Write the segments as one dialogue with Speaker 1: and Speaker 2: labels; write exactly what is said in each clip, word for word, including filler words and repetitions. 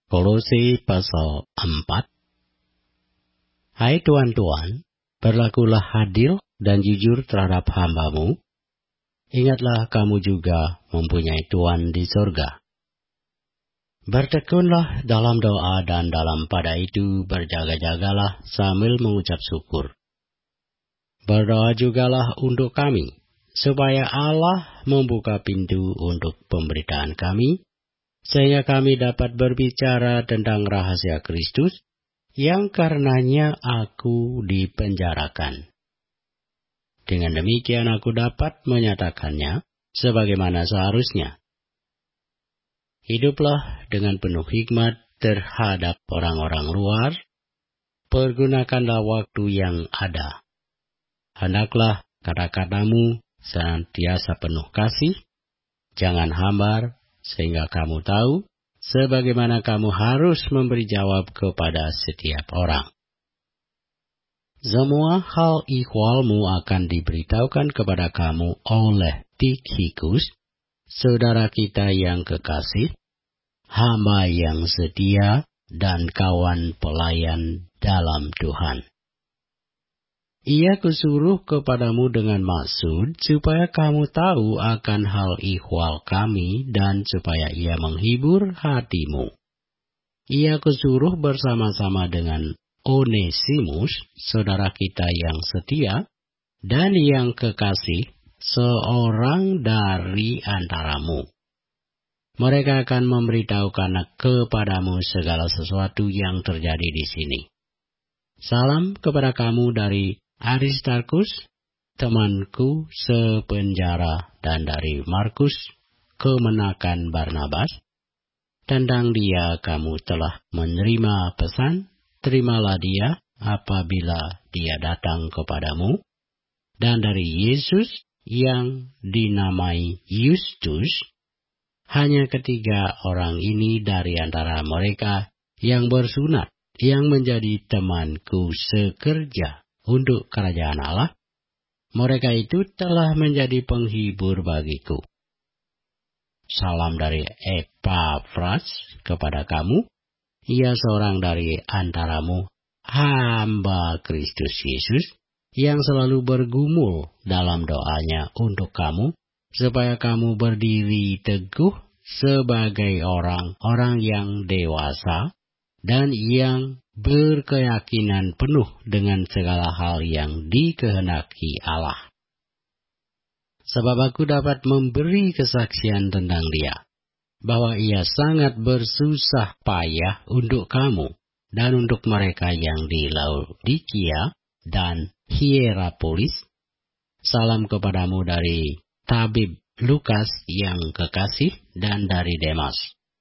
Speaker 1: Kolose pasal empat. Hai tuan-tuan, berlakulah adil dan jujur terhadap hamba-Mu. Ingatlah kamu juga mempunyai Tuhan di sorga. Bertekunlah dalam doa dan dalam pada itu berjaga-jagalah sambil mengucap syukur. Berdoa jugalah untuk kami, supaya Allah membuka pintu untuk pemberitaan kami, sehingga kami dapat berbicara tentang rahasia Kristus, yang karenanya aku dipenjarakan. Dengan demikian aku dapat menyatakannya sebagaimana seharusnya. Hiduplah dengan penuh hikmat terhadap orang-orang luar, pergunakanlah waktu yang ada. Hendaklah kata-katamu senantiasa penuh kasih, jangan hambar, sehingga kamu tahu sebagaimana kamu harus memberi jawab kepada setiap orang. Semua hal ihwalmu akan diberitahukan kepada kamu oleh Tikhikus, saudara kita yang kekasih, hamba yang setia dan kawan pelayan dalam Tuhan. Ia kusuruh kepadamu dengan maksud supaya kamu tahu akan hal ihwal kami dan supaya ia menghibur hatimu. Ia kusuruh bersama-sama dengan Onesimus, saudara kita yang setia dan yang kekasih, seorang dari antaramu. Mereka akan memberitahukan kepadamu segala sesuatu yang terjadi di sini. Salam kepada kamu dari Aristarkus, temanku sepenjara, dan dari Markus, kemenakan Barnabas. Tentang dia kamu telah menerima pesan, terimalah dia apabila dia datang kepadamu. Dan dari Yesus yang dinamai Yustus, hanya ketiga orang ini dari antara mereka yang bersunat, yang menjadi temanku sekerja untuk kerajaan Allah, mereka itu telah menjadi penghibur bagiku. Salam dari Epafras kepada kamu, ia seorang dari antaramu, hamba Kristus Yesus, yang selalu bergumul dalam doanya untuk kamu, supaya kamu berdiri teguh sebagai orang-orang yang dewasa, dan yang berkeyakinan penuh dengan segala hal yang dikehendaki Allah. Sebab aku dapat memberi kesaksian tentang dia, bahwa ia sangat bersusah payah untuk kamu, dan untuk mereka yang di Laodikia dan Hierapolis. Salam kepadamu dari tabib Lukas yang kekasih dan dari Demas.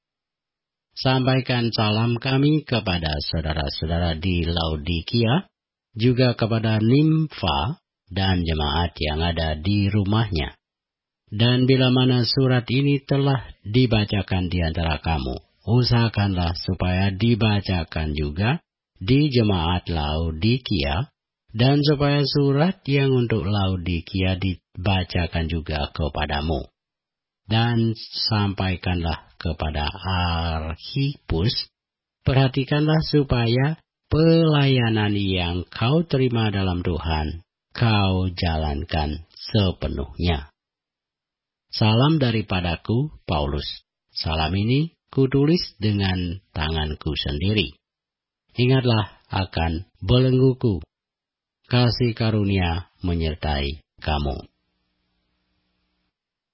Speaker 1: Sampaikan salam kami kepada saudara-saudara di Laodikia, juga kepada Nimfa dan jemaat yang ada di rumahnya. Dan bila mana surat ini telah dibacakan di antara kamu, usahakanlah supaya dibacakan juga di jemaat Laodikia, dan supaya surat yang untuk Laodikia dibacakan juga kepadamu. Dan sampaikanlah kepada Arkhipus, perhatikanlah supaya pelayanan yang kau terima dalam Tuhan, kau jalankan sepenuhnya. Salam daripadaku, Paulus. Salam ini kutulis dengan tanganku sendiri. Ingatlah akan belengguku. Kasih karunia menyertai kamu.